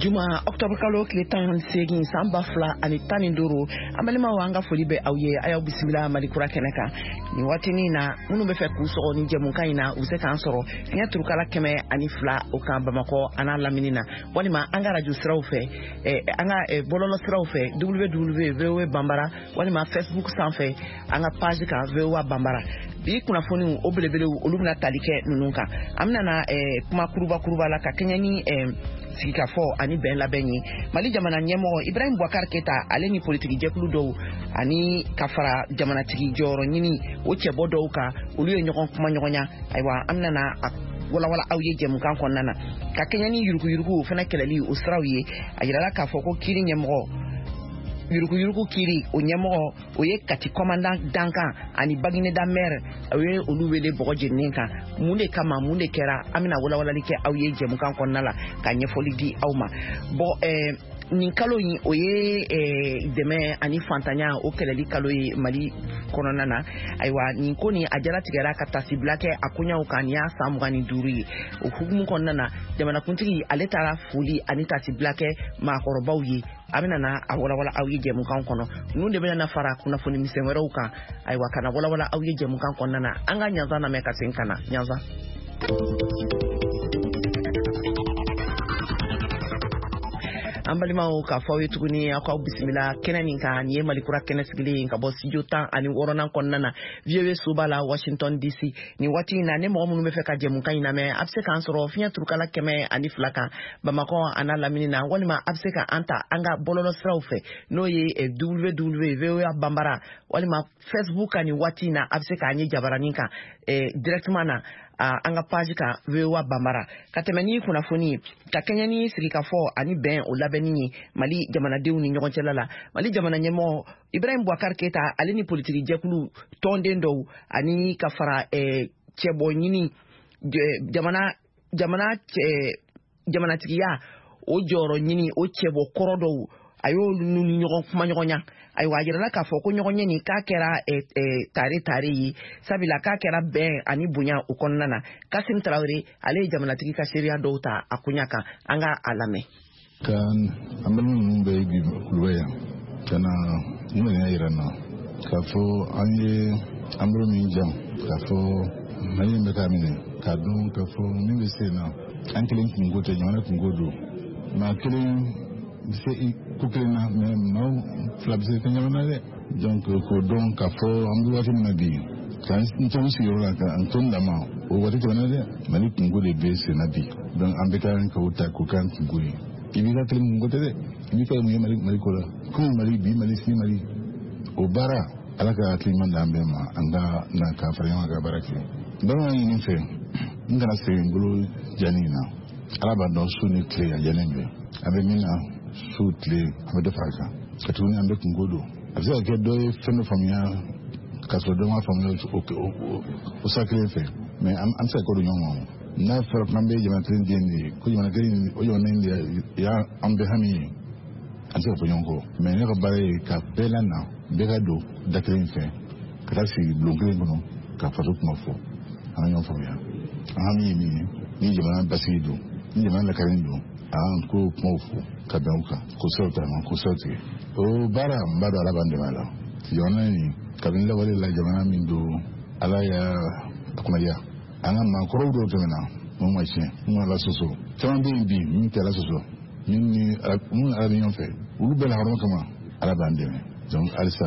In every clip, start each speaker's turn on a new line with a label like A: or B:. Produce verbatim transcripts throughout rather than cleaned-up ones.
A: Juma October kalo kile tan segin san ba fila ani tan ni duuru amalima wanga foli be aw ye ayaw bisimila malikura keneka ni watini na munu be fe ku so ni jemunkan ina u se kan soro nya turukala keme ani fila o kan Bamako ana laminina walima anga radio siraw fe eh, anga eh, bololo siraw fe w w w point v o a bambara walima Facebook sanfe anga page ka v o a bambara bi kuna foni o belebele olumna talike nununka amna na eh, kuma kuruba kuruba la ka kenyani eh, sika fo ani ben la benyi mali jamana nyemo Ibrahim Boubacar Keita aleni politique jekulu do ani kafara jamana tigi joro nyini o chebo do ka oluye nyokon kuma nyokonya aywa amna na wala wala awye jemu kan konnana ka kenyani yuruku yuruku fana kelali usrawiye ayira ka fo ko kiri nyemo yuruku yuruku kiri o nyemo o ye kati commandant dankan ani bagine da mer awe oluwele bogoje ninka munde kama munde kera amina wala wala like awye jemu kan konnala ka nyefoli di awma bo eh nin kalo yi oye eh deme ani fantanya o keleli kalo yi mali kononana aywa nin koni ajara tigara ka tasiblake akunya ukania samugani duri o hukumu kononana jamana kuntigi aletara fuli ani tasiblake ma korobawyi amina na wala wala awye jemu kan kono nunde bena na fara kuna funi misenwere uka aywa kana wala wala awye jemu kan kononana anga nyanza na meka senkana nyanza ambalima o ka fawe tuguni akwa bismillah kenanin ka ni malikura kenesigili ka bo sijuta ani worona konnana viewe subala Washington D C ni wati na ne mo munu mefe ka jemu kan ina me abse kan soro finya turukala keme ani flaka Bamako ana lamini na walima abse ka anta anga bololo sraufe no ye e w w w point bambara walima Facebook ani wati na abse ka anyi jabaraninka e directement na Uh, anga page ka vewa bambara katemani kuna foni kakenyani sirika fo ani ben o labeni mali jamana dew ni nyogon celala mali jamana nyemo Ibrahim Boubacar Keita aleni politique jekulu tonde ndo ani kafara eh, chebo nyini jamana jamana che, jamana tigiya o joro nyini o chebo korodo ayo nuni nyogon kuma nyogonya ay wajira la ka fo ko nyogonye ni ka kera e, e, tare tare yi sabila ka kera ben ani bunya ukonnana Kasim Traoré ale jamana tigi ka sheria douta akunyaka anga alame
B: kan ambalun be bi kulwaya kana nuna irana ka fo anye amru min jam ka fo mali me ka mine ka don ka fo mi be sena ankelin kungote jamana kungodo ma kelin c'est kukelina mais non flabse kanyamana de donc ko donc ka fo ambu wati na bi kan nton si yola ka anton dama o wati tona de mali kungo de base na bi donc ambeka ka uta ko kan kungo ibi ka tele kungo de ibi ka mu mali mali ko la ko mali bi mali si mali o bara alaka kliman da ambema anga na ka farema ga baraki don ni fe ngana se ngulu janina alaba don suni clear janembe abe mina sutle amede faka katuni ambe kungodo afisa ke do fendo famia kaso do ma famia o o sakle fe mais am am sa ko do nyomo na fer nambe jama tren jendi ko jama gari o yo nende ya ambe hami anse ko nyongo mais ne ko bare ka belana begado daklen fe kasi blongre ngono ka fato ko fo ana nyon famia ami mi ni jama basido ni jama la karindo an ko mofu kabanka ko sauta man ko sauti o bara mbado ala bande mala yona ni kabin la wale la jamana min do ala ya kuma ya ana ma ko do to na mo ma che mo la soso tan bi bi min ta la soso min ni mun ala min fe ulu bela harma kama ala bande me donc alsa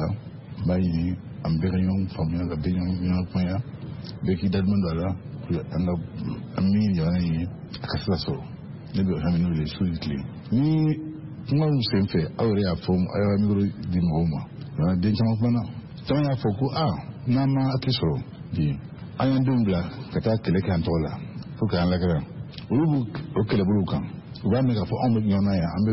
B: bayi am be rayon famia la be yon yon point be ki dad mon do ala anga amin yona ni akasa so maybe I have no really ni kuma musemfe awre ya form ayo migro di ngoma na de chama pana tama ya foku ah na ma atisoro di ayan dumbla kata kele kan tola fuka an lagara urubu okele bulukan uba mega fo on nyona ya ambe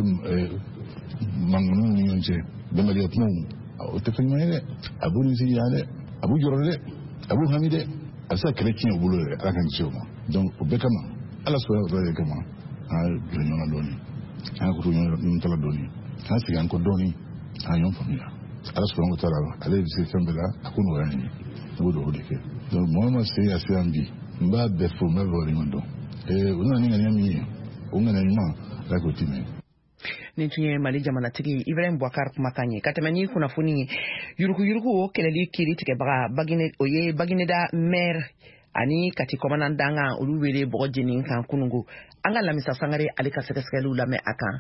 B: mangunu ni yonche de ma di atmu o te fenma ile abu ni si yale abu jorole abu hamide asa kele kin obulore ala kan choma donc obekama ala so ra kama a nyona doni a ko nyona tala doni a si an ko doni a yon famila ala so ngo tala ale bi se fembela akunu rani do do dike donc moi moi c'est assez ambi mba be fo me vori ndo e una ni ngani mi unga ni ma la ko time
A: nin tun ye Mali jamanatigi Ibrahim Boubacar kumakan ye ka tɛmɛ ni kunnafoni yurugu yurugu o kɛlɛli kiiri tigɛbaga Bagine o ye Bagineda maire ani kati commandant olu wele bɔgɔ jeni kan kunungo an ka Lamisa Sangare ale ka sɛgɛsɛgɛliw lamɛn akan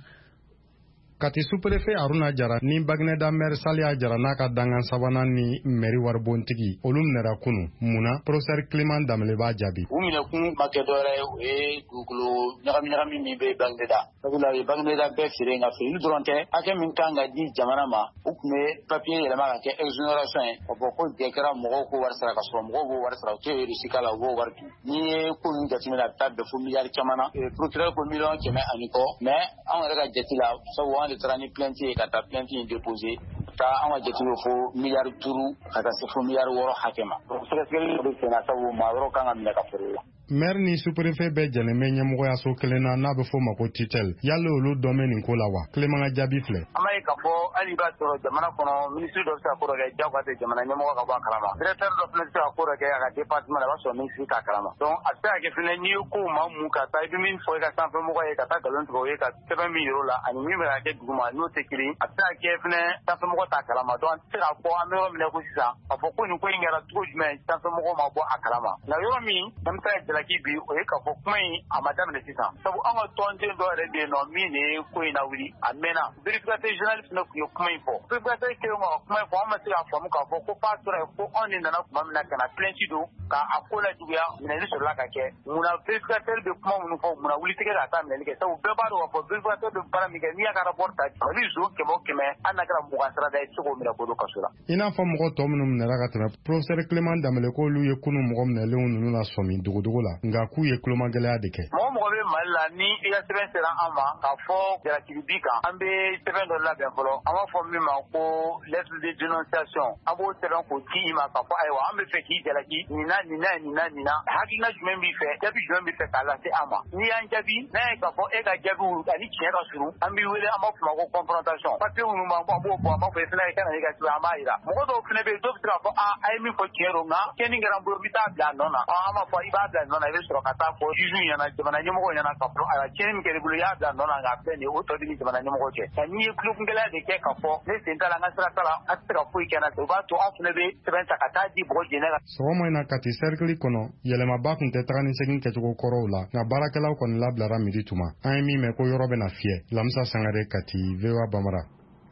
C: Kati sous-préfet Aruna Jara ni Bagineda maire Saliya Jara n'a ka dangan sabanan ni maire waribontigi olu minɛra kunu muna professeur Clément Damele b'a jaabi.
D: U minɛ kun ma kɛ dɔwɛrɛ o ye dugukolo ɲagami ɲagami min bɛ Bagineda. Sabula u ye Bagineda bɛɛ feere nka feereli dɔrɔn tɛ hakɛ min kan ka di jamana ma u tun bɛ papier yɛlɛma ka kɛ exonération ye ka fɔ ko jɛ kɛra mɔgɔw ko wari sara ka sɔrɔ mɔgɔw b'o wari sara u tɛ reçu k'a la u b'o wari dun. N'i ye ko ninnu jateminɛ a bɛ taa bɛn fo miliyari caman na procureur ko miliyɔn kɛmɛ ani kɔ mais anw yɛrɛ ka jate la sabu an de taara ni plainte ye ka taa plainte in déposer ka an ka jate bɛ fo miliyari duuru ka taa se fo miliyari wɔɔrɔ hakɛ ma. Sɛgɛsɛgɛli bɛ senna sabu maa yɔrɔ kan ka minɛ ka feere la.
C: Maire ni sous-préfet bɛɛ jɛlen bɛ ɲɛmɔgɔyaso kelen na n'a bɛ fɔ o ma ko tutelle yali olu dɔn bɛ nin ko la wa Clément ka jaabi filɛ.
D: An b'a ye k'a fɔ hali b'a sɔrɔ jamana kɔnɔ ministre dɔ bɛ se ka ko dɔ kɛ jagoya tɛ jamana ɲɛmɔgɔ ka bɔ a kalama directeur dɔ fana bɛ se ka ko dɔ kɛ a ka département la o b'a sɔrɔ ministre t'a kalama donc a bɛ se ka kɛ fana n'i ye ko maa mun ka taa i bɛ min fɔ i ka sanfɛmɔgɔ ye ka taa nkalon tigɛ o ye ka sɛbɛn min yir'o la ani min bɛ ka kɛ duguma n'o tɛ kelen a bɛ se ka kɛ fana sanfɛmɔgɔ t'a kalama donc an tɛ se k'a fɔ an bɛ yɔrɔ min na ko sisan k'a fɔ ko nin ko in kɛra cogo jumɛn sanfɛmɔgɔw ma bɔ a kalama nka yɔrɔ min an bɛ taa jalaki bi o ye k'a fɔ kuma in a ma daminɛ sisan sabu an ka tɔnden dɔ yɛrɛ bɛ yen nɔ min de ye ko in lawuli a mɛnna vérificateur général fana tun ye kuma in fɔ vérificateur kelen ka kuma in fɔ an ma se k'a faamu k'a fɔ ko f'a tora yen ko anw de nana tuma min na ka na plainte don k'a ko lajuguya minɛli sɔrɔla ka kɛ munna vérificateur bɛ kuma minnu fɔ munna wulitigɛ k'a taa minɛli kɛ sabu bɛɛ b'a dɔn k'a fɔ vérificateur bɛ baara min kɛ n'i y'a ka rapport ta Mali zone kɛmɛ o kɛmɛ hali n'a kɛra mugan sara da i tɛ se k'o minɛ k'o don kaso la.
C: I n'a fɔ mɔgɔ tɔ minnu minɛra ka tɛmɛ professeur Clément Damele k'olu ye kunu mɔgɔ minɛlenw ninnu la sɔmi dogodogo la nka k'u ye tulomagɛlɛya de kɛ.
D: Mɔgɔ mɔgɔ bɛ Mali la ni i ka sɛbɛn sera an ma k'a fɔ jalakiri bi kan an bɛ sɛbɛn dɔ labɛn fɔlɔ an b'a fɔ min ma ko lettre de dénonciation an b'o sɛbɛn k'o ci i ma k'a fɔ ayiwa an bɛ fɛ k'i jalaki nin na nin na nin na nin na hakilina jumɛn b'i fɛ jaabi jumɛn b'i fɛ k'a lase an ma n'i y'an jaabi n'a ye k'a fɔ e ka jaabiw ani tiɲɛ ka surun an b'i wele an b'a fɔ ma ko confrontation papier minnu b'an bɔ an b'o bɔ an b'a fɔ e fana i ka na i ka sɛbɛn an b'a jira mɔgɔ dɔw fana bɛ yen dɔw bɛ se k'a fɔ a a ye min fɔ tiɲɛ don nka cɛnni kɛra n bolo n bɛ taa bila a nɔ na an b'a fɔ i b'a bila nɔ na i bɛ sɔrɔ ka taa fɔ juge ɲɛna jamana ɲɛmɔgɔ ɲɛna ka fɔ a cɛnni min kɛra i bolo i y'a bila nɔ na nka filɛ nin ye o tɔ de bɛ jamana ɲɛmɔgɔ cɛ nka n'i ye kulokungɛlɛya de kɛ k'a fɔ ne sen t'a la n ka sira t'a la an tɛ se ka foyi kɛ n na o b'a to an fana bɛ sɛbɛn ta ka taa di bɔgɔ jɛnɛ la.
C: Sɔgɔma in na Kati cercle kɔnɔ yɛlɛmaba tun tɛ taga ni segin kɛcogo kɔrɔw la nka baarakɛlaw kɔni labilara midi tuma an ye min mɛn ko yɔrɔ bɛna fiyɛ Lamisa Sangare Kati V O A Bamara.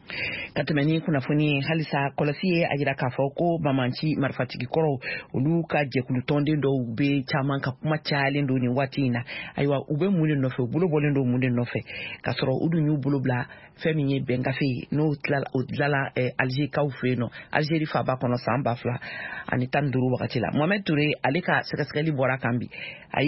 A: ka tɛmɛ ni kunnafoni halisa kɔlɔsi ye a jira k'a fɔ ko Bamanci marifatigi kɔrɔw olu ka jɛkulu tɔnden dɔw bɛ caman ka kuma cayalen don nin waati in na ayiwa u bɛ mun de nɔfɛ u bolo bɔlen don mun de nɔfɛ ka sɔrɔ u dun y'u bolo bila fɛn min ye bɛngafe ye n'o tilala Algérie kaw fɛ yen nɔ Algérie faaba kɔnɔ san ba fila ani tan ni duuru wagati la Mohamed Touré ale ka sɛgɛsɛgɛli bɔra kan bi a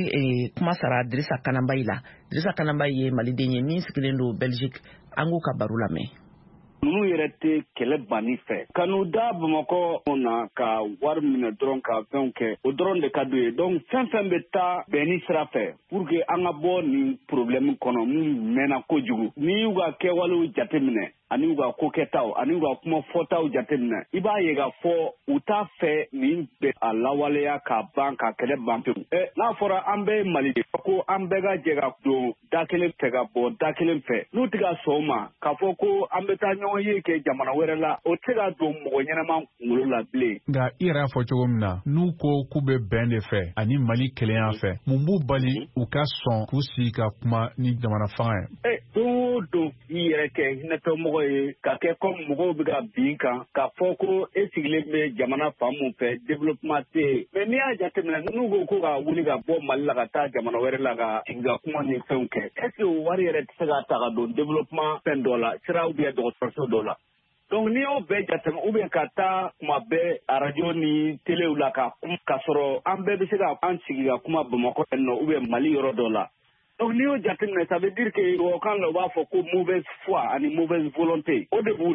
A: ye kuma sara Dirisa Kanambayi la Dirisa Kanambayi ye Maliden ye min sigilen don Belgique an k'u ka baro lamɛn.
E: Ninnu yɛrɛ tɛ kɛlɛ banni fɛ ka n'u da Bamakɔ na ka wari minɛ dɔrɔn ka fɛnw kɛ o dɔrɔn de ka d'u ye donc fɛn fɛn bɛ taa bɛnni sira fɛ pour que an ka bɔ nin problème kɔnɔ mun mɛnna kojugu n'i y'u ka kɛwalew jateminɛ ani u ka kokɛtaw ani u ka kuma fɔtaw jateminɛ i b'a ye k'a fɔ u t'a fɛ nin bɛ a lawaleya ka ban ka kɛlɛ ban pewu ɛ n'a fɔra an bɛ Mali de ko an bɛɛ ka jɛ ka don da kelen fɛ ka bɔ da kelen fɛ n'u tɛ ka sɔn o ma k'a fɔ ko an bɛ taa ɲɔgɔn ye kɛ jamana wɛrɛ la o tɛ ka don mɔgɔ ɲɛnama kunkolo la bilen.
F: Nka i yɛrɛ y'a fɔ cogo min na n'u ko k'u bɛ bɛn de fɛ ani Mali kelenya fɛ mun b'u bali u ka sɔn k'u sigi ka kuma ni jamana fanga ye.
E: ɛ don o don i yɛrɛ kɛ hinɛtɔmɔgɔ ye ka kɛ comme mɔgɔw bɛ ka bin kan k'a fɔ ko e sigilen bɛ jamana fan mun fɛ développement tɛ yen mais n'i y'a jateminɛ n'u ko ko ka wuli ka bɔ Mali la ka taa jamana wɛrɛ la ka sigi ka kuma ni fɛnw kɛ est ce que o wari yɛrɛ tɛ se ka ta ka don développement fɛn dɔ la sira ou bien dɔgɔtɔrɔso dɔ la donc n'i y'o bɛɛ jateminɛ ou bien ka taa kuma bɛɛ arajo ni telew la ka ka sɔrɔ an bɛɛ bɛ se ka an sigi ka kuma Bamakɔ yan nɔ ou bien Mali yɔrɔ dɔ la. Donc n'i y'o jateminɛ ça veut dire que tubabukan la u b'a fɔ ko mauvaise foi ani mauvaise volonté o de b'u la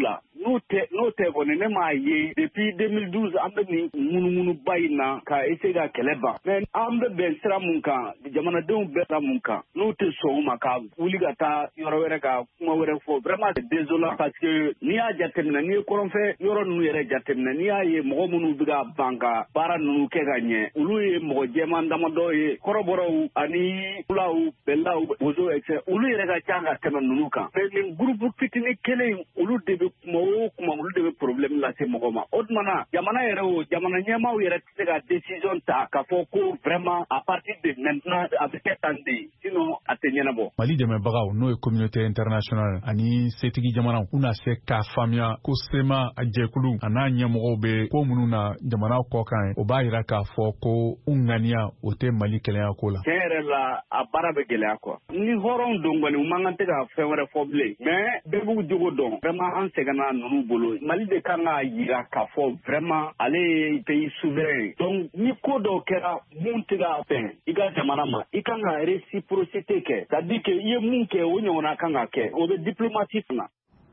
E: n'o tɛ n'o tɛ kɔni ne m'a ye depuis deux mille douze an bɛ nin munumunuba in na ka essayer ka kɛlɛ ban mais an bɛ bɛn sira mun kan jamanadenw bɛɛ sira mun kan n'u tɛ sɔn o ma ka wuli ka taa yɔrɔ wɛrɛ ka kuma wɛrɛ fɔ vraiment c'est désolant parce que n'i y'a jateminɛ n'i ye kɔrɔnfɛ yɔrɔ ninnu yɛrɛ jateminɛ n'i y'a ye mɔgɔ minnu bɛ ka ban ka baara ninnu kɛ ka ɲɛ olu ye mɔgɔ jɛman damadɔ ye kɔrɔbɔrɔw ani fulaw bɛlaw bozo etc olu yɛrɛ ka ca ka tɛmɛ ninnu kan mais nin groupe fitinin kelen olu de bɛ kuma o kuma olu de bɛ problème lase mɔgɔ ma o tuma na jamana yɛrɛ o jamana ɲɛmaaw yɛrɛ tɛ se ka décision ta k'a fɔ ko vraiment à partir de maintenant a bɛ kɛ tan de sinon a tɛ ɲɛnabɔ.
F: Mali dɛmɛbagaw n'o ye communauté internationale ani setigi jamanaw u na se k'a faamuya ko sema a jɛkulu a n'a ɲɛmɔgɔw bɛ ko minnu na jamana kɔ kan o b'a jira k'a fɔ ko u ŋaniya o tɛ Mali kɛlɛya ko la.
E: Tiɲɛ yɛrɛ la a baara bɛ gɛlɛya quoi ni hɔrɔnw don kɔni u man kan tɛ ka fɛn wɛrɛ fɔ bilen mais bɛɛ b'u jogo dɔn vraiment an sɛgɛnna ninnu bolo Mali de kan k'a jira k'a fɔ vraiment ale ye pays souverain donc ni ko dɔw kɛra mun tɛ ka fɛn i ka jamana ma i kan ka réciprocité kɛ c'est à dire que i ye mun kɛ o ɲɔgɔnna kan ka kɛ o bɛ diplomatie fana.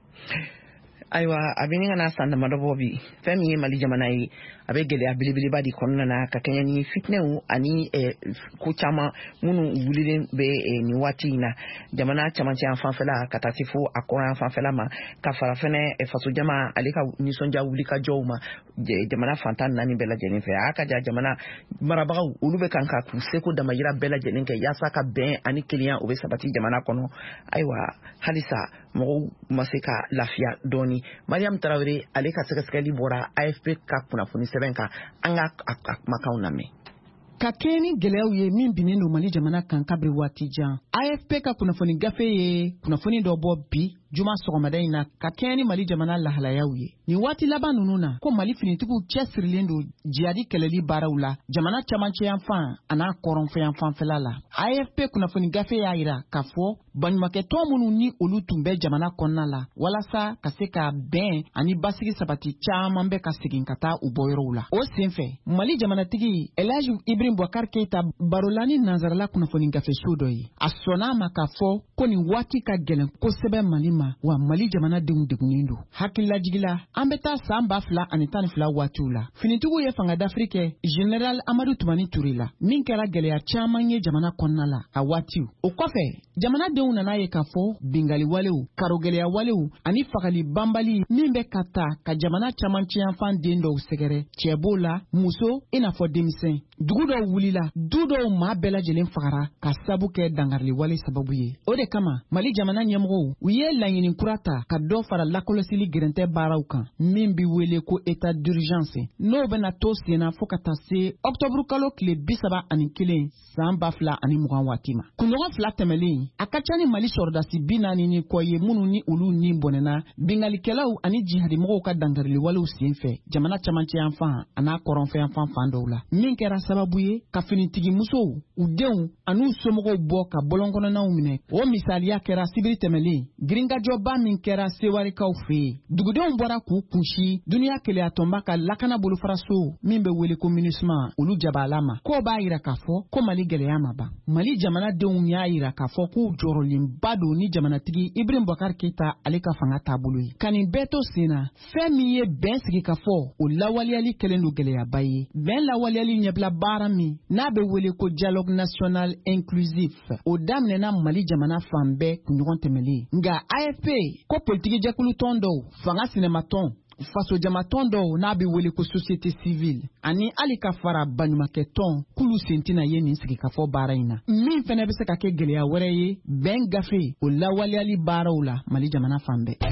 A: Ayiwa a bɛ ɲini ka na san damadɔ bɔ bi fɛn min ye Mali jamana ye a bɛ gɛlɛya belebeleba di kɔnɔna na ka kɛɲɛ ni fitinɛw ani ko caman minnu wulilen bɛ nin waati in na jamana camancɛ yan fanfɛla ka taa se fo a kɔrɔ yan fanfɛla ma ka fara fɛnɛ faso jama ale ka nisɔndiya wuli ka jɔw ma jamana fantan naani bɛɛ lajɛlen fɛ a ka ja jamana marabagaw olu bɛ kan ka k'u seko damayira bɛɛ lajɛlen kɛ yaasa ka bɛn ani kelenya o bɛ sabati jamana kɔnɔ ayiwa halisa mɔgɔw ma se ka lafiya dɔɔni Mariam Traoré ale ka sɛgɛsɛgɛli bɔra A F P ka kunnafoni sɛbɛn kan an ka kumakanw lamɛn.
G: Ka kɛ ni gɛlɛyaw ye min binnen don Mali jamana kan kabiri waati jan A F P ka kunnafoni gafe ye kunnafoni dɔ bɔ bi juma sɔgɔmada in na ka kɛ ni Mali jamana lahalayaw ye ni waati laban ninnu na ko Mali finitigiw cɛ sirilen don jihadi kɛlɛli baaraw la jamana camancɛ yan fan a n'a kɔrɔnfɛ yan fanfɛla la A F P kunnafoni gafe y'a jira k'a fɔ baɲumankɛtɔn minnu ni olu tun bɛ jamana kɔnɔna la walasa ka se ka bɛn ani basigi sabati caman bɛ ka segin ka taa u bɔyɔrɔw la o senfɛ Mali jamanatigi Elhaji Ibrim Boubacar Keita barola ni nanzarala kunnafoni gafe so dɔ ye a sɔnna ma k'a fɔ ko nin waati ka gɛlɛn kosɛbɛ Mali ma wa Mali jamanadenw degunnen don hakililajigila an bɛ taa san ba fila ani tan ni fila waatiw la finitigiw ye fangadafiri kɛ General Amadu Tumani Ture la min kɛra gɛlɛya caman ye jamana kɔnɔna la a waatiw o kɔfɛ jamanadenw nana ye k'a fɔ bingali walew karogɛlɛya walew ani fagali banbali min bɛ ka taa ka jamana camancɛ yan fan den dɔw sɛgɛrɛ cɛ b'o la muso i n'a fɔ denmisɛn dugu dɔw wulila du dɔw maa bɛɛ lajɛlen fagara ka sabu kɛ dangarili wale sababu ye o de kama Mali jamana ɲɛmɔgɔw u ye laɲini kura ta ka dɔ fara lakɔlɔsili gɛrɛntɛ baaraw kan min bi wele ko état d'urgence n'o bɛna to senna fo ka taa se octobre kalo tile bi saba ani kelen san ba fila ani mugan waati ma kunɲɔgɔn fila tɛmɛlen a ka ca ni Mali sɔrɔdasi bi naani ni kɔ ye minnu ni olu ni bɔnɛna bingalikɛlaw ani jihadimɔgɔw ka dangarili walew senfɛ jamana camancɛ yan fan a n'a kɔrɔnfɛ yan fan fan dɔw la min kɛra sababu ye ka finitigi musow u denw an'u somɔgɔw bɔ ka bɔlɔnkɔnɔnaw minɛ o misaliya kɛra sibiri tɛmɛlen girinkajɔba min kɛra sewarikaw fɛ yen dugudenw bɔra k'u kunsi duniya keleyatɔnba ka lakana bolofaraso min bɛ wele ko MINUSMA olu jabala ma k'o b'a jira k'a fɔ ko Mali gɛlɛya ma ban Mali jamanadenw y'a jira k'a fɔ k'u jɔrɔlenba don ni jamanatigi Ibrim Boubacar Keita ale ka fanga taabolo ye ka nin bɛɛ to sen na fɛn min ye bɛn sigi ka fɔ o lawaleyali kɛlen don gɛlɛyaba ye bɛn lawaleyali ɲɛbila baara min n'a bɛ wele ko dialogue national inclusif o daminɛna Mali jamana fan bɛɛ kunɲɔgɔn tɛmɛlen nka A F P ko politiki jɛkulu tɔn dɔw fanga sinɛmatɔn faso jamatɔn dɔw n'a bɛ wele ko société civile ani hali ka fara baɲumankɛtɔn k'olu sen tɛna ye nin sigi ka fɔ baara in na min fɛnɛ bɛ se ka kɛ gɛlɛya wɛrɛ ye bɛn gafe o lawaleyali baaraw la Mali jamana fan bɛɛ.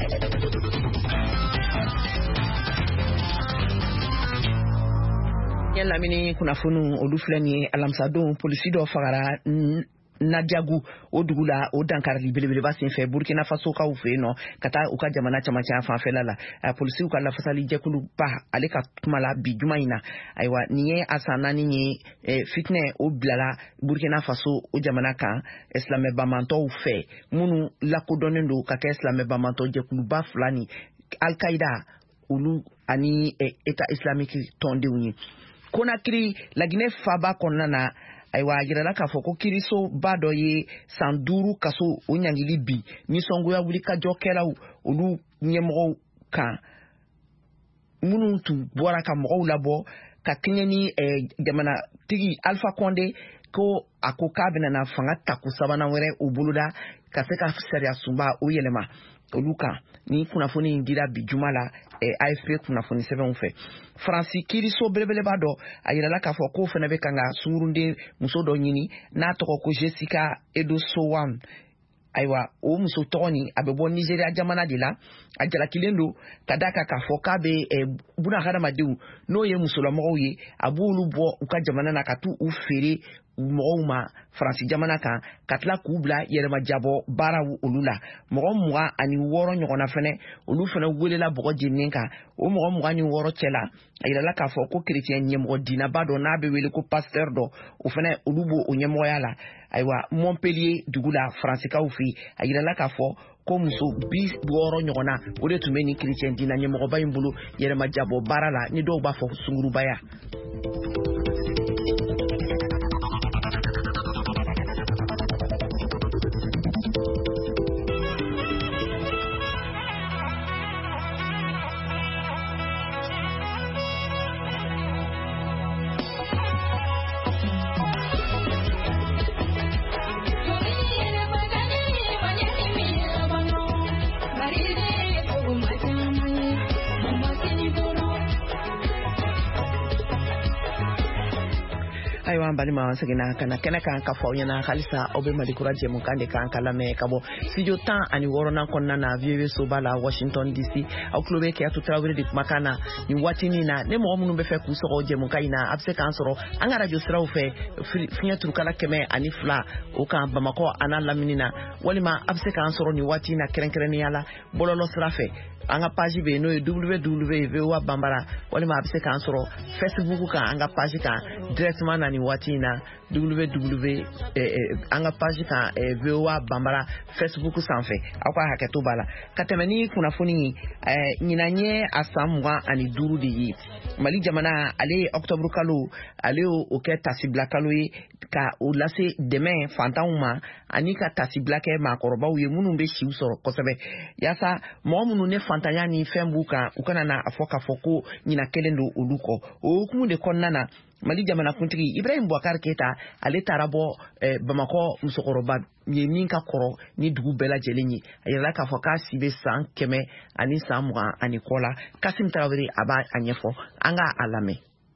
A: Lamini kunnafoni olu filɛ nin ye alamisadon polisi dɔ fagara Nadiagu o dugu la o dankarili belebeleba senfɛ Burkina Faso kaw fɛ yen nɔ ka taa u ka jamana camancɛ fanfɛla la polisiw ka lafasali jɛkulu ba ale ka kuma la bi juma in na ayiwa nin ye a san naani ye fitinɛ o bilala Burkina Faso o jamana kan silamɛbamantɔw fɛ minnu lakodɔnnen don ka kɛ silamɛbamantɔ jɛkuluba fila ni Al-Qaida olu ani État islamique tɔndenw ye Konakiri Laginɛ faba kɔnɔna na ayiwa jirala k'a fɔ ko kiriso ba dɔ ye san duuru kaso o ɲangili bi nisɔngoya wuli ka jɔ kɛlaw olu ɲɛmɔgɔw kan minnu tun bɔra ka mɔgɔw labɔ ka kɛɲɛ ni jamanatigi Alpha Condé ko a ko k'a bɛna na fanga taku sabanan wɛrɛ u boloda ka se ka sariya sunba o yɛlɛma olu kan ni kunnafoni in dira bi juma la A F P kunnafoni sɛbɛnw fɛ. Faransi kiiriso belebeleba dɔ a yirala k'a fɔ ko fana bɛ kan ka sungurunden muso dɔ ɲini n'a tɔgɔ ko Jessica Edosowan. Ayiwa o muso tɔgɔ ni a bɛ bɔ Nigeria jamana de la a jalakilen don ka da kan k'a fɔ k'a bɛ buna hadamadenw n'o ye musolamɔgɔw ye a b'olu bɔ u ka jamana na ka t'u u feere mɔgɔw ma Faransi jamana kan ka tila k'u bila yɛrɛmajabɔ baaraw olu la mɔgɔ mugan ani wɔɔrɔ ɲɔgɔnna fɛnɛ olu fɛnɛ welela bɔgɔ jeninen kan o mɔgɔ mugan ni wɔɔrɔ cɛ la a yirala k'a fɔ ko kerecɛn ɲɛmɔgɔ diinaba dɔ n'a bɛ wele ko pasteur dɔ o fɛnɛ olu b'o o ɲɛmɔgɔya la ayiwa Montpellier dugu la Faransikaw fɛ yen a yirala k'a fɔ ko muso bi wɔɔrɔ ɲɔgɔnna o de tun bɛ ni kerecɛn diina ɲɛmɔgɔba in bolo yɛrɛmajabɔ baara la ni dɔw b'a fɔ sungurubaya. Ayiwa balima segina kana kɛnɛ kan ka fɔ ɲɛna halisa aw bɛ Malikura jɛmukan de kan ka lamɛn ka bɔ studio tan ani wɔɔrɔnan kɔnɔna na V O A soba la Washington D C aw tulo bɛ Keyatu Tarawele de kumakan na nin waati min na ne mɔgɔ minnu bɛ fɛ k'u sɔgɔ jɛmukan in na a bɛ se k'an sɔrɔ an ka radio siraw fɛ fiɲɛ turukala kɛmɛ ani fila o kan Bamakɔ a n'a lamini na walima a bɛ se k'an sɔrɔ nin waati in na kɛrɛnkɛrɛnnenya la bɔlɔlɔ sira fɛ an ka page bɛ yen n'o ye w w w point v o a banbara walima a bɛ se k'an sɔrɔ Facebook kan an ka page kan directement na nin waati in na w w w an ka page kan V O A banbara Facebook sanfɛ aw ka hakɛto b'a la ka tɛmɛ ni kunnafoni ɲinan ye a san mugan ani duuru de ye Mali jamana ale ye octobre kalo ale y'o kɛ tasibila kalo ye ka o lase dɛmɛ fantanw ma ani ka tasibila kɛ maakɔrɔbaw ye minnu bɛ siw sɔrɔ kosɛbɛ yaasa mɔgɔ minnu ne fantanya ni fɛn b'u kan u kana na a fɔ k'a fɔ ko ɲinan kelen don olu kɔ o hukumu de kɔnɔna na Mali jamana kuntigi Ibrahim Boubacar Keita ale taara bɔ eh, Bamakɔ musokɔrɔba ye min ka kɔrɔ ni dugu bɛɛ lajɛlen ye a yirala k'a fɔ k'a si bɛ san kɛmɛ ani san mugan ani kɔ la Kasim Tarawele a b'a a ɲɛfɔ an ka a lamɛn.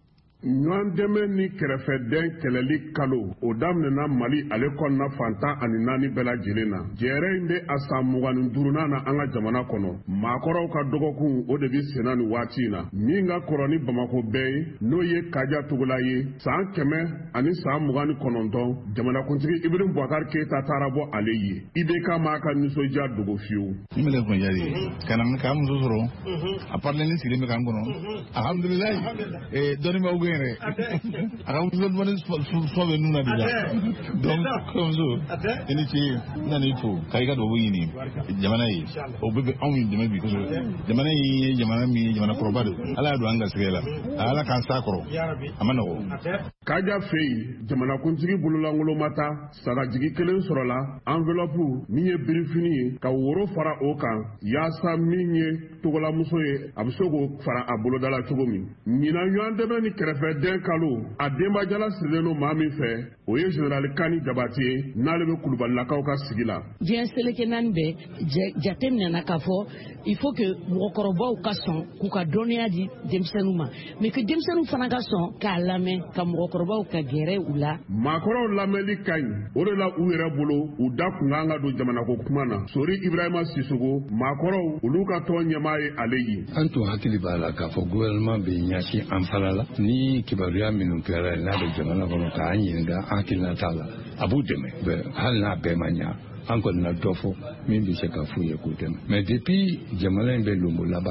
H: ɲɔgɔn dɛmɛ ni kɛrɛfɛdɛn kɛlɛli kalo o daminɛna Mali ale kɔnɔna fantan ani naani bɛɛ lajɛlen na jɛrɛ in bɛ a san mugan ni duurunan na an ka jamana kɔnɔ maakɔrɔw ka dɔgɔkun o de bɛ senna nin waati in na min ka kɔrɔ ni Bamakɔ bɛɛ ye n'o ye Kaja Togola ye san kɛmɛ ani san mugan ni kɔnɔntɔn jamanakuntigi Ibrahim Boubacar Keita taara bɔ ale ye I B K m'a ka nisɔndiya dogo fiyewu.
B: Ni mele kun jari kana ka muso sɔrɔ a parler ni sigi bɛ kan kɔnɔ alhamdulilayi eh dɔnni ma ugu yɛrɛ a ka muso dɔnni sɔ bɛ nun na de la donc kɔmuso i ni ce n nana i fo ka i ka dugawu ɲini jamana ye o bɛɛ bɛ anw dɛmɛ bi kosɛbɛ jamana in ye jamana min ye jamana kɔrɔba de ala y'a don an garisɛgɛ la ala k'an s'a kɔrɔ a ma nɔgɔ.
H: Kaja fɛ yen jamanakuntigi bololankolon ma taa sagajigi kelen sɔrɔla enveloppe min ye birifini ye ka woro fara o kan yaasa min ye togolamuso ye a bɛ se k'o fara a bolodala cogo min ɲinan ɲɔgɔn dɛmɛ ni kɛrɛfɛdɛn kalo a denbajala sirilen don maa min fɛ o ye général Kani Jabate ye n'ale bɛ Kulubalilakaw ka sigi la.
I: diɲɛ seleke naani bɛɛ jate minɛna k'a fɔ il faut que mɔgɔkɔrɔbaw ka sɔn k'u ka dɔnniya di denmisɛnninw ma mais que denmisɛnninw fana ka sɔn k'a lamɛn ka mɔgɔkɔrɔbaw ka gɛrɛ u la.
H: maakɔrɔw lamɛnli ka ɲi o de la u yɛrɛ bolo u da kun kan ka don jamanako kuma na Sori Ibrahima Sisogo maakɔrɔw olu ka tɔn ɲɛmaa ye ale ye.
J: An tun hakili b'a la k'a fɔ gouvernement bɛ ɲɛsin an fana la ni kibaruya minnu kɛra n'a bɛ jamana kɔnɔ k'an ɲininka an hakilina t'a la a b'u dɛmɛ hali n'a bɛɛ ma ɲa an kɔni na dɔ fɔ min bɛ se ka f'u ye k'u dɛmɛ mais depuis jamana in bɛ lonbo laban la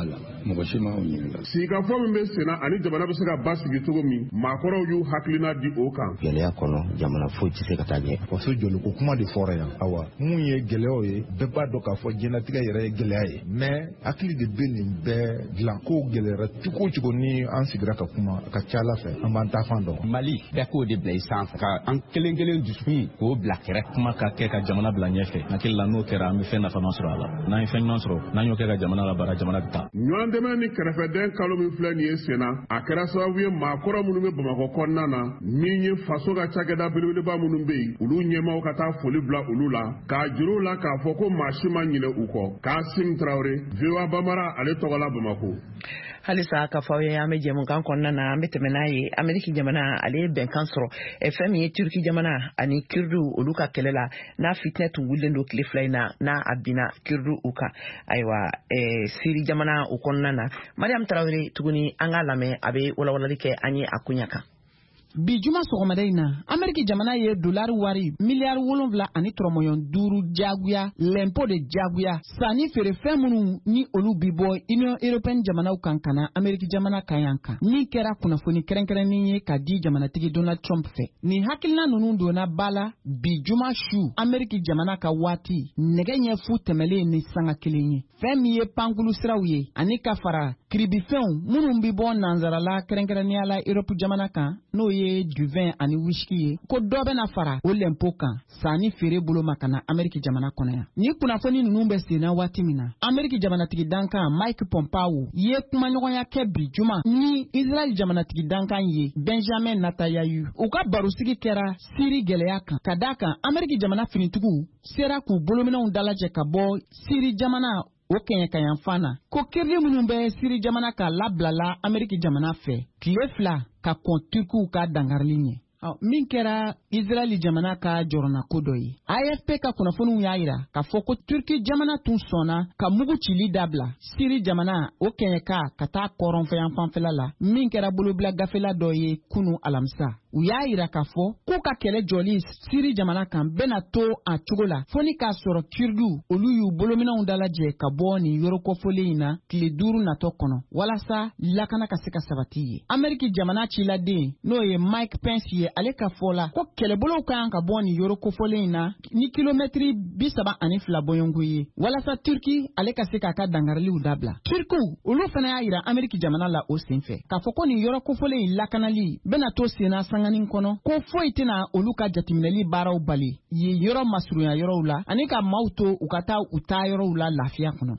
J: mɔgɔ si ma o ɲininka.
H: Sigikafɔ min bɛ senna ani jamana bɛ se ka basigi cogo min maakɔrɔw y'u hakilina di o kan.
K: Gɛlɛya kɔnɔ jamana foyi tɛ se ka taa ɲɛ.
L: Faso jɔliko kuma de fɔra yan. Awa mun ye gɛlɛyaw ye bɛɛ b'a dɔn k'a fɔ diɲɛlatigɛ yɛrɛ ye gɛlɛya ye. Mais hakili de bɛ nin bɛɛ dilan ko gɛlɛyara cogo o cogo ni an sigira ka kuma a ka ca Ala fɛ an b'an ta fan dɔn.
M: Mali bɛɛ k'o de bila i sanfɛ ka an kelen kelen dusukun k'o bila kɛrɛ. Kuma ka kɛ ka jamana bila ɲɛfɛ. Hakili la n'o kɛra an bɛ fɛn nafama sɔrɔ a la. N'an ye fɛn ɲuman sɔrɔ n'an y'o kɛ ka jamana la baara jamana bɛ taa.
H: Ɲɔgɔn dɛmɛ ni kɛrɛfɛdɛn kalo min filɛ nin ye senna a kɛra sababu ye maakɔrɔ minnu bɛ Bamakɔ kɔnɔna na min ye faso ka cakɛda belebeleba minnu bɛ yen olu ɲɛmaaw ka taa foli bila olu la k'a juru la k'a fɔ ko maa si ma ɲinɛ u kɔ. Kasim Traoré, V O A Bamara, ale tɔgɔla Bamakɔ.
A: Halisa ka fɔ ye an bɛ jɛmukan kɔnɔna na an bɛ tɛmɛ n'a ye Ameriki jamana ale ye bɛnkan sɔrɔ fɛn min ye Turki jamana ani Kurdu olu ka kɛlɛ la n'a fitinɛ tun wulilen don tile fila in na n'a a binna Kurdu u kan ayiwa Siri jamana u kɔnɔna na Mariam Traoré tuguni an ka lamɛn a bɛ walawalali kɛ an ye a kunya kan.
G: Bi juma sɔgɔmada in na Ameriki jamana ye dolari wari miliyari wolonwula ani tɔrɔmɔɲɔn duuru jagoya l'impôt de jagoya sanni feere fɛn minnu ni olu bi bɔ Union Européenne jamanaw kan kana Ameriki jamana kan yan kan min kɛra kunnafoni kɛrɛnkɛrɛnnen ye ka di jamanatigi Donald Trump fɛ. Ni hakilina ninnu donna ba la bi juma su Ameriki jamana ka waati nɛgɛ ɲɛ fu tɛmɛlen ni sanga kelen ye. Fɛn min ye pankulu siraw ye ani ka fara kiribifɛnw minnu bi bɔ nanzarala kɛrɛnkɛrɛnnenya la Europe jamana kan n'o ye du vin ani whisky ye ko dɔ bɛna fara o l'impôt kan sanni feere bolo ma kana Ameriki jamana kɔnɔ yan. Ni kunnafoni ninnu bɛ senna waati min na Ameriki jamanatigi dankan Mike Pompeo ye kumaɲɔgɔnya kɛ bi juma ni Israel jamanatigi dankan ye Benjamin Netanyahu u ka barosigi kɛra Siri gɛlɛya kan ka d'a kan Ameriki jamana finitigiw sera k'u bolominɛw dalajɛ ka bɔ Siri jamana o kɛɲɛ ka yan fan na ko kirili minnu bɛ Siri jamana ka labilala Ameriki jamana fɛ tile fila ka kɔn Turkiw ka dangarili ɲɛ. Min kɛra Israeli jamana ka jɔrɔna ko dɔ ye. A F P ka kunnafoniw y'a yira k'a fɔ ko Turki jamana tun sɔnna ka mugu cili dabila Siri jamana o kɛɲɛka ka taa kɔrɔnfɛyan fanfɛla la min kɛra bolobila gafela dɔ ye kunu alamisa. U y'a yira k'a fɔ k'u ka kɛlɛ jɔli Siri jamana kan bɛna to a cogo la fo ni k'a sɔrɔ Kurdiw olu y'u bolominɛw dalajɛ ka bɔ nin yɔrɔ kɔfɔlen in na tile duuru natɔ kɔnɔ walasa lakana ka se ka sabati ye. Ameriki jamana ciladen n'o ye Mike Pence ye ale ka fɔ la ko kɛlɛbolow ka kan ka bɔ nin yɔrɔ kɔfɔlen in na ni kilomɛtiri bi saba ani fila bɔɲɔngo ye walasa Turki ale ka se k'a ka dangariliw dabila. Turkiw olu fana y'a yira Ameriki jamana la o senfɛ k'a fɔ ko nin yɔrɔ kɔfɔlen in lakanali bɛna to senna sanganin kɔnɔ ko foyi tɛna olu ka jateminɛli baaraw bali ye yɔrɔ masurunya yɔrɔw la ani ka maaw to u ka taa u taa yɔrɔw la lafiya kɔnɔ.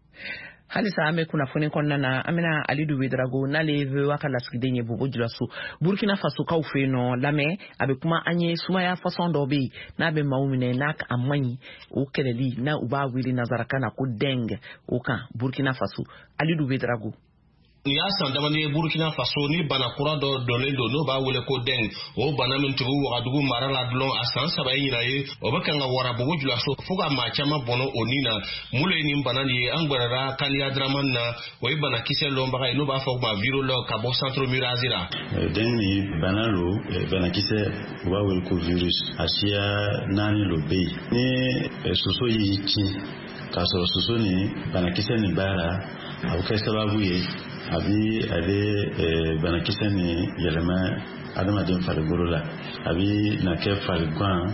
A: Halisa an bɛ kunnafoni kɔnɔna na an bɛna Alidu Wedrago n'ale V O A ka lasigiden ye Bobo Julaso Burkina Faso kaw fɛ yen nɔ lamɛn a bɛ kuma an ye sumaya fasɔn dɔ bɛ yen n'a bɛ maaw minɛ n'a a man ɲi o kɛlɛli n'a u b'a wele nanzarakan na ko dengue o kan Burkina Faso Alidu Wedrago.
N: U y'a san damani ye Burkina Faso ni bana kura dɔ dɔnnen don n'o b'a wele ko dengue o bana min tugu Wagadugu mara la dɔrɔn a san saba ye ɲina ye o bɛ kan ka wara Bobo Julaso fo ka maa caman bɔnɔ o nin na mun ye nin bana nin ye an gbɛrɛra Kaliya Dramani na o ye bana kisɛ lɔnbaga ye n'o b'a fɔ o ma virologue ka bɔ Centre Mirazi la.
O: Dengue ni bana lo bana kisɛ u b'a wele ko virus a siya naani lo bɛ yen ni soso y'i ci k'a sɔrɔ soso ni banakisɛ nin b'a la a bɛ kɛ sababu ye a bɛ a bɛ banakisɛ nin yɛlɛma adamaden farikolo la a bɛ na kɛ farigan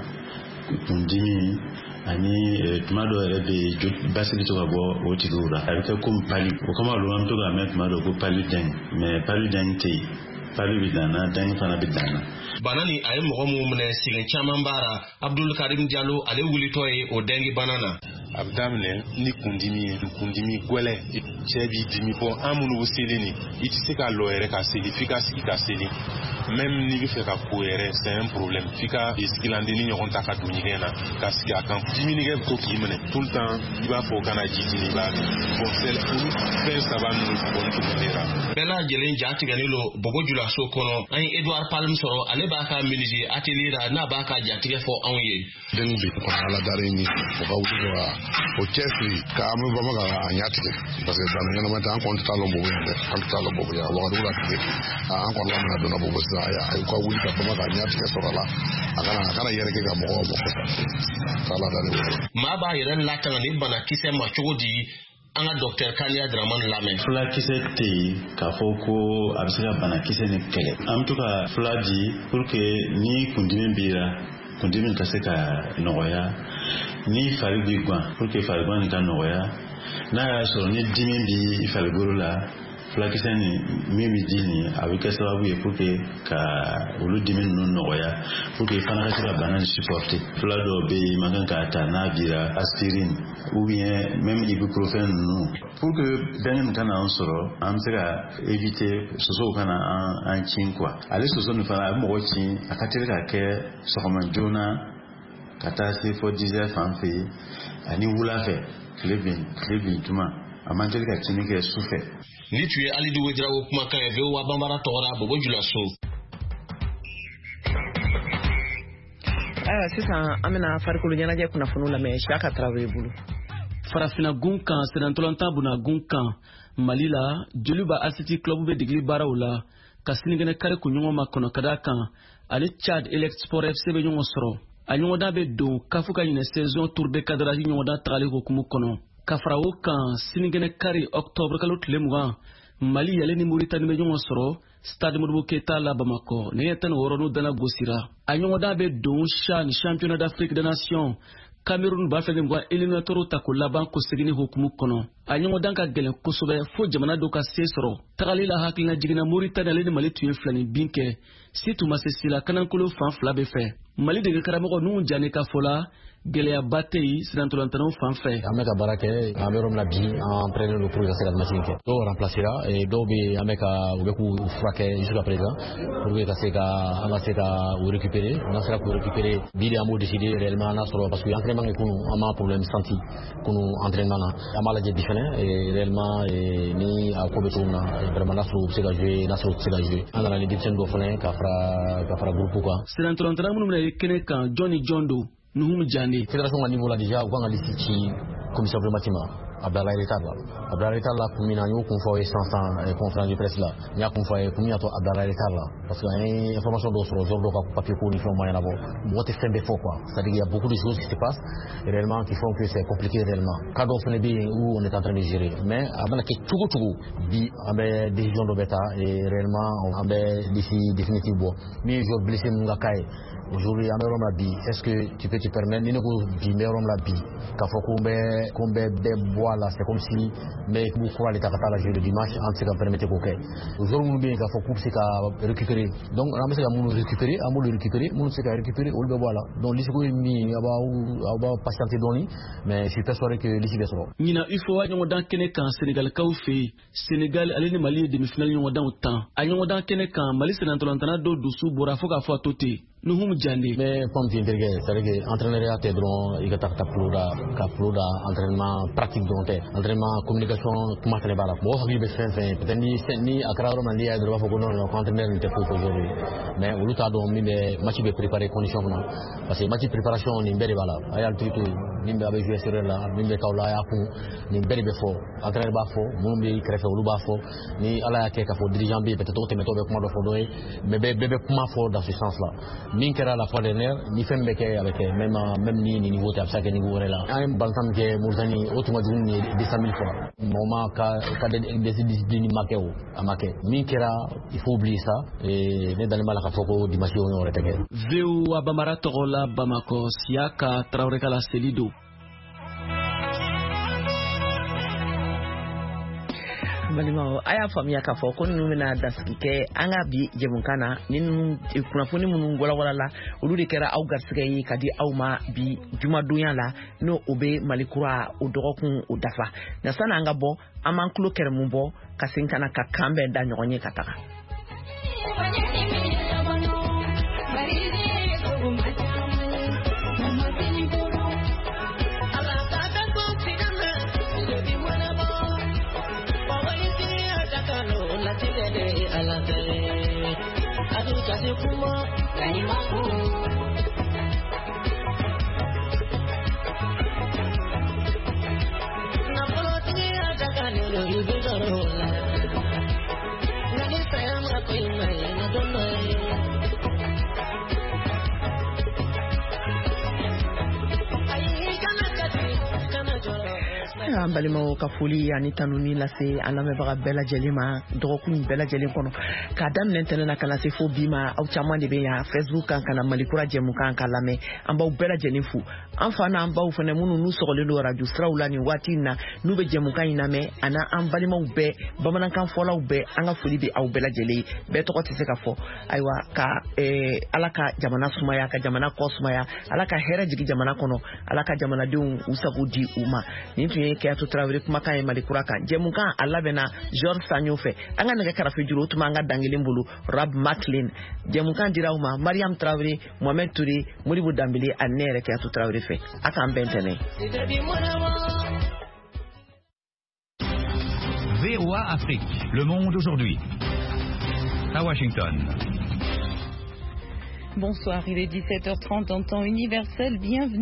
O: kundimi ani tuma dɔw yɛrɛ bɛ basigi to ka bɔ o tigiw la a bɛ kɛ komi pali o kama olu an bɛ to k'a mɛn tuma dɔw ko pali dengue mais pali dengue tɛ yen pali bɛ dan na dengue fana bɛ dan na.
N: Bana ni a ye mɔgɔ minnu minɛ sigen caman b'ara Abdul Karim Diallo ale wulitɔ ye o dengue bana na.
P: A bɛ daminɛ ni kundimi ye kundimi gwɛlɛ cɛ b'i dimi bɔ an minnu bɛ seli ni i tɛ se ka lɔ yɛrɛ ka seli f'i ka sigi ka seli même n'i bɛ fɛ ka ko yɛrɛ c'est un problème f'i ka sigilandenni ɲɔgɔn ta ka don ɲɛgɛn na ka sigi a kan diminikɛ bɛ to k'i minɛ tout le temps i b'a fɔ kana ji di i b'a min bon c'est olu fɛn saba ninnu kɔni tun bɛ ne la.
N: Bɛɛ lajɛlen ja tigɛlen don Bobo Julaso kɔnɔ an ye Edouard Palme sɔrɔ ale b'a ka menuisier atelier la n'a b'a ka jatigɛ fɔ anw ye.
Q: dengue bi kɔnɔ ala dari ni o ka wuli ka o cɛsiri ka an bɛ bama ka a ɲa tigɛ parce que bana ɲɛnama tɛ an kɔni t'a lɔn Bobo yan dɛ an t'a lɔn Bobo yan Wagadugu la tigɛ an kɔni la mina donna Bobo sisan a y'u ka wuli ka bama ka ɲa tigɛ sɔrɔ la a kana a kana yɛrɛkɛ ka mɔgɔw mɔgɔ k'ala dari.
N: Maa b'a yɛrɛ latanga ni banakisɛ ma cogo di an ka docteur Kaliya Dramane lamɛn.
O: Fula kisɛ tɛ yen k'a fɔ ko a bɛ se ka banakisɛ ni kɛlɛ. An bɛ to ka fula di pour que ni kundimi b'i la, kundimi ka se ka nɔgɔya, ni fari b'i guwan pour que farigan nin ka nɔgɔya, n'a y'a sɔrɔ ni dimi b'i farikolo la, fulakisɛ nin min bɛ di nin a bɛ kɛ sababu ye pour que ka olu dimi ninnu nɔgɔya, pour que fana ka se ka bana nin supporter. Fula dɔw bɛ yen man kan k'a ta n'a bira aspirine ou bien même ibuprofène ninnu, pour que dɛngɛ nin kana an sɔrɔ an bɛ se ka éviter sosow kana an an cin quoi. Ale soso nin fana a bɛ mɔgɔ cin a ka teli ka kɛ sɔgɔma joona ka taa se fɔ dix heures fan fɛ ani wula fɛ tile bin tile bin tuma a man teli ka cini kɛ su fɛ.
N: Ni tu ye Alidu Wederawo kumakan ye V O A Banbara tɔgɔra Bobo Julaso.
A: Ayiwa sisan an bɛna farikolo ɲɛnajɛ kunnafoniw lamɛn Siyaka Tarawele bolo.
R: Farafina gun kan Sɛnɛntɔlɔntan buna gun kan Mali la joli ba Asiti club bɛ degeli baaraw la ka sinikɛnɛ kari kun ɲɔgɔn ma kɔnɔ ka d'a kan ale Chad Elexport F C bɛ ɲɔgɔn sɔrɔ. A ɲɔgɔndan bɛ don kafu ka ɲinɛ saison tour de cadrage ɲɔgɔndan tagali hukumu kɔnɔ. Ka fara o kan sinikɛnɛ kari octobre kalo tile mugan Mali yale ni Mauritanie bɛ ɲɔgɔn sɔrɔ Stade Modibo Keita la Bamako ne ye tan ni wɔɔrɔ n'u dana gosira. A ɲɔgɔndan bɛ don CHAN Championnat d'Afrique des Nations Cameroun b'a fɛ ka éliminatoire ta ko laban ko segini hukumu kɔnɔ. A ɲɔgɔndan ka gɛlɛn kosɛbɛ fo jamana dɔ ka se sɔrɔ. Tagali la hakilina jiginna Mauritanie ale ni Mali tun ye filani bin kɛ. Si tun ma se sila kanankolo fan fila bɛ fɛ. Mali dege karamɔgɔ n'u janne ka fɔ la gɛlɛyaba tɛ yen Sɛnɛntɔlɔntanaw fan fɛ.
S: An bɛ ka baara kɛ an bɛ yɔrɔ min na bi an preneur don pour que ka se ka machine kɛ. Dɔw remplacera et dɔw bɛ an bɛ ka u bɛ k'u furakɛ jusqu'à présent pour que ka se ka an ka se ka u récupérer. N'an sera k'u récupérer bi de an b'o décider réellement n'a sɔrɔ parce que entraînement kɛ kunu an ma problème senti kunu entraînement na. An b'a lajɛ bi fɛnɛ réellement ni a ko bɛ cogo min na vraiment n'a sɔrɔ u bɛ se ka jouer n'a sɔrɔ u tɛ se ka jouer. An nana ni denmisɛnnin dɔ fɛnɛ ka fara ka fara groupe kan.
R: Sɛnɛntɔlɔntana minnu bɛna ye kɛnɛ kan John ni John do Nuhum Jani.
S: Fédération ka niveau la déjà u kan ka liste ci commission primative ma a bila retard la a bila retard la kun min na n y'o kun fɔ ye san san conférence de presse la n y'a kun fɔ ye kun min y'a to a bila retard la parce que an ye information dɔw sɔrɔ joueur dɔw ka papier ko ni fɛnw ma ɲɛnabɔ mɔgɔ tɛ fɛn bɛɛ fɔ quoi c'est-à-dire il y a beaucoup de choses qui se passent réellement qui font que c'est compliqué réellement cas dɔw fɛnɛ bɛ yen où on est en train de gérer mais a mana kɛ cogo cogo bi an bɛ décision dɔ bɛ ta et réellement an bɛ liste définitive bɔ min ye joueur blessé ninnu ka cas ye aujourd'hui an bɛ yɔrɔ min na bi est-ce que tu peux te permettre ni ne ko bi n bɛ yɔrɔ min na bi k'a fɔ ko n bɛ ko n bɛ bɛɛ bɔ a la c'est comme si n bɛ k'u kura de ta ka taa la jouer le dimanche an tɛ se ka permettre k'o kɛ joueur minnu bɛ yen k'a fɔ k'u bɛ se ka récupérer donc an bɛ se ka minnu récupérer an b'olu récupérer minnu tɛ se ka récupérer olu bɛ bɔ a la donc liste ko ye min ye aw b'aw aw b'aw patienter dɔɔni mais je suis persuadé que liste bɛ sɔrɔ.
R: ɲinan I F O A ɲɔgɔndan kɛnɛ kan Sénégalikaw fɛ yen Sénégal ale ni Mali ye demi-finale ɲɔgɔndanw tan a ɲɔgɔndan kɛnɛ kan Mali Sɛnɛntɔlɔntana dɔ dusu bɔra fo k'a fɔ a to ten. Nuhum Jani.
S: Mais comme tu interroges, c'est-à-dire que entraîneur te dron il ka ta ka ploda ka ploda entraînement pratique dont est entraînement communication comment faire bala bo hakili be fen fen peut-être ni ni akara ro man dia do fa ko non ko entraîneur ni te faut aujourd'hui mais o luta do mi be match be préparer condition na parce que match préparation ni bere bala ayal tutu ni be abe jouer sur là ni be kawla ya ku ni bere be fo entraîneur ba fo mun be créer o lu ba fo ni ala ya ke ka fo dirigeant be peut-être o te meto be kuma do fo do mais be be kuma fo dans ce sens là min kɛra la fois dernière ni fɛn bɛ kɛ a bɛ kɛ même même ni ni niveau tɛ a bɛ se ka kɛ niveau wɛrɛ la an ye bantam kɛ Mauritanie o tun ka jugu ni deux cent mille fois mɔgɔ ma ka ka discipline ma kɛ o a ma kɛ min kɛra il faut oublier ça et ne dalen b'a la k'a fɔ ko dimanche o wɛrɛ tɛ kɛ.
R: V O A Banbara tɔgɔ la Bamako Siyaka Tarawele Kala Selido.
A: Balimaw a y'a faamuya k'a fɔ ko ninnu bɛna dasigi kɛ an ka bi jɛmukan na ni kunnafoni minnu walawala la olu de kɛra aw garisɛgɛ ye ka di aw ma bi jumadonya la n'o o bɛ Mali kura o dɔgɔkun o dafa nka sanni an ka bɔ an b'an tulo kɛrɛmu bɔ ka segin ka na ka kan bɛɛ da ɲɔgɔn ye ka taga. an balimaw ka foli ani tanuni lase an lamɛnbaga bɛɛ lajɛlen ma dɔgɔkun bɛɛ lajɛlen kɔnɔ k'a daminɛ ntɛnɛn na ka na se fo bi ma aw caman de bɛ yan Facebook kan ka na Malikura jɛmukan ka lamɛn an b'aw bɛɛ lajɛlen fo an fa n'an baw fana minnu n'u sɔgɔlen don radio siraw la nin waati in na n'u bɛ jɛmukan in lamɛn ani an balimaw bɛɛ bamanankan fɔlaw bɛɛ an ka foli bɛ aw bɛɛ lajɛlen bɛɛ tɔgɔ tɛ se ka fɔ ayiwa ka ala ka jamana sumaya ka jamana kɔ sumaya ala ka hɛrɛ jigi jamana kɔnɔ ala ka jamanadenw u sago di u ma nin tun ye Kɛyatu Tarawele kumakan ye Malikura kan jɛmukan a labɛnna George Sanyo fɛ an ka nɛgɛ karafe juru o tuma an ka dangelen bolo Rab Maclean jɛmukan dira u ma Mariam Tarawele Mohamed Touré Modibo Dambele ani ne yɛrɛ Kɛyatu Tarawele fɛ a k'an bɛn ntɛnɛn.
T: V O A Afrique, le monde aujourd'hui. À Washington.
U: Bonsoir, il est dix-sept heures trente en temps universel. Bienvenue.